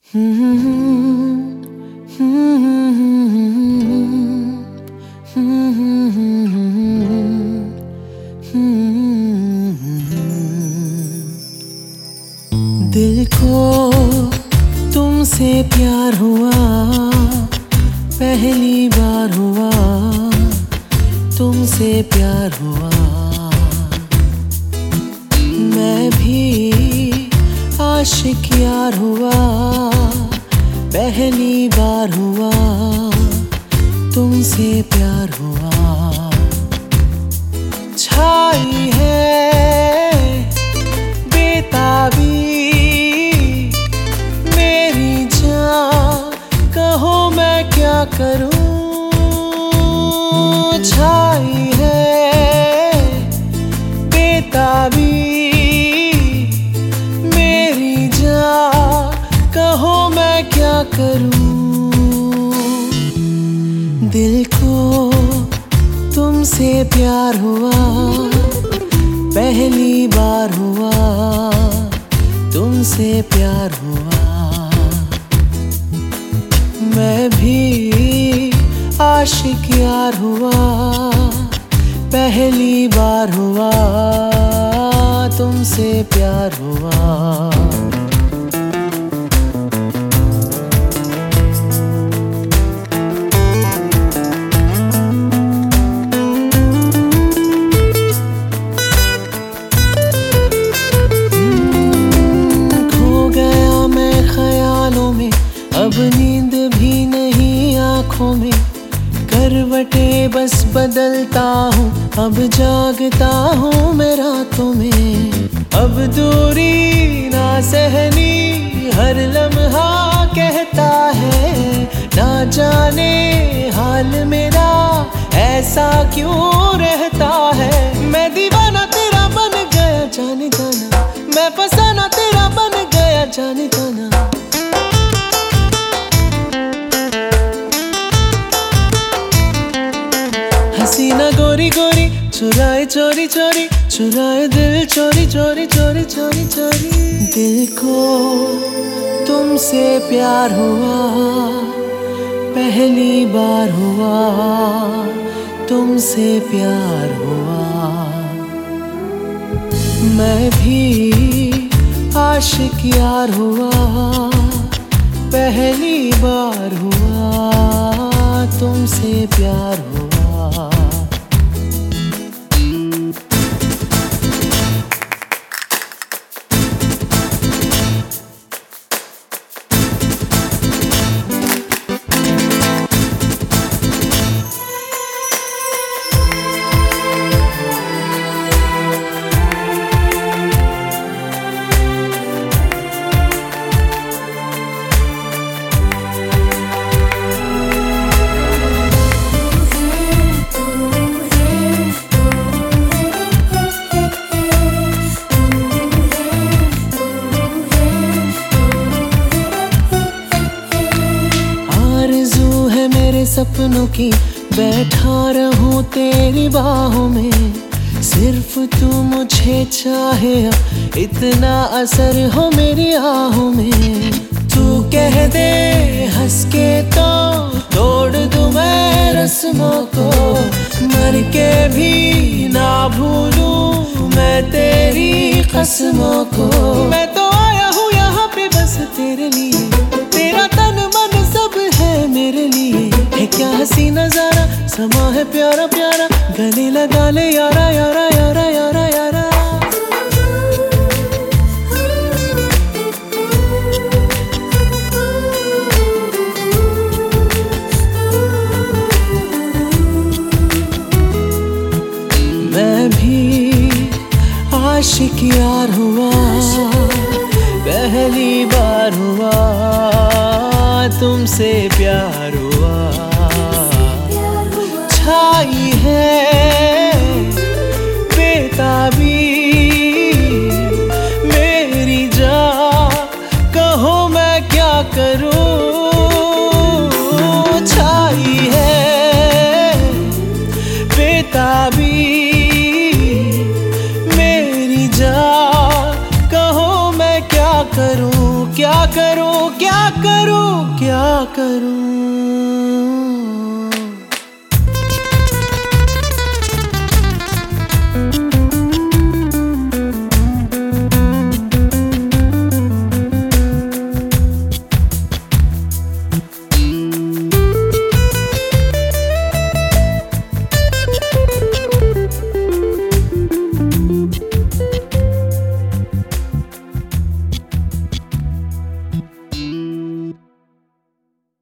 दिल को तुमसे प्यार हुआ, पहली बार हुआ तुमसे प्यार हुआ। मैं भी आशिक यार हुआ, पहली बार हुआ तुमसे प्यार हुआ। छाई है बेताबी मेरी जान, कहो मैं क्या करूं। छाई है बेताबी मेरी जान, कहो मैं क्या करूं। दिल को तुमसे प्यार हुआ, पहली बार हुआ तुमसे प्यार हुआ। मैं भी आशिक यार हुआ, पहली बार हुआ तुमसे प्यार हुआ। अब नींद भी नहीं आँखों में, करवटें बस बदलता हूँ, अब जागता हूँ मैं रातों में। अब दूरी ना सहनी हर लम्हा कहता है, ना जाने हाल मेरा ऐसा क्यों रहता है। मैं दीवाना तेरा बन गया जाने जाना, मैं फसाना तेरा बन गया जाने जाना। हसीना गोरी गोरी चुराए चोरी चोरी, चुराए दिल चोरी चोरी चोरी चोरी चोरी। दिल को तुमसे प्यार हुआ, पहली बार हुआ तुमसे प्यार हुआ। मैं भी आशिक यार हुआ, पहली बार हुआ तुमसे प्यार हुआ। सपनों की बैठा रहूं तेरी बाहों में, सिर्फ तू मुझे चाहे, इतना असर हो मेरी आहों में। तू कह दे हंस के तो तोड़ दूं मैं रस्मों को, मर के भी ना भूलूं मैं तेरी कसमों को। मैं तो आया हूँ यहाँ पे बस तेरे लिए, तेरा तन मन सब है मेरे लिए। है क्या हसी नजारा, समा है प्यारा प्यारा, गले लगा ले यारा यारा यारा यारा यारा। मैं भी आशिक यार हुआ, पहली बार हुआ तुमसे प्यार हुआ। छाई है बेताबी मेरी जान, कहो मैं क्या करूं। छाई है बेताबी मेरी जान, कहो मैं क्या करूं क्या करूं क्या करूं क्या करूं।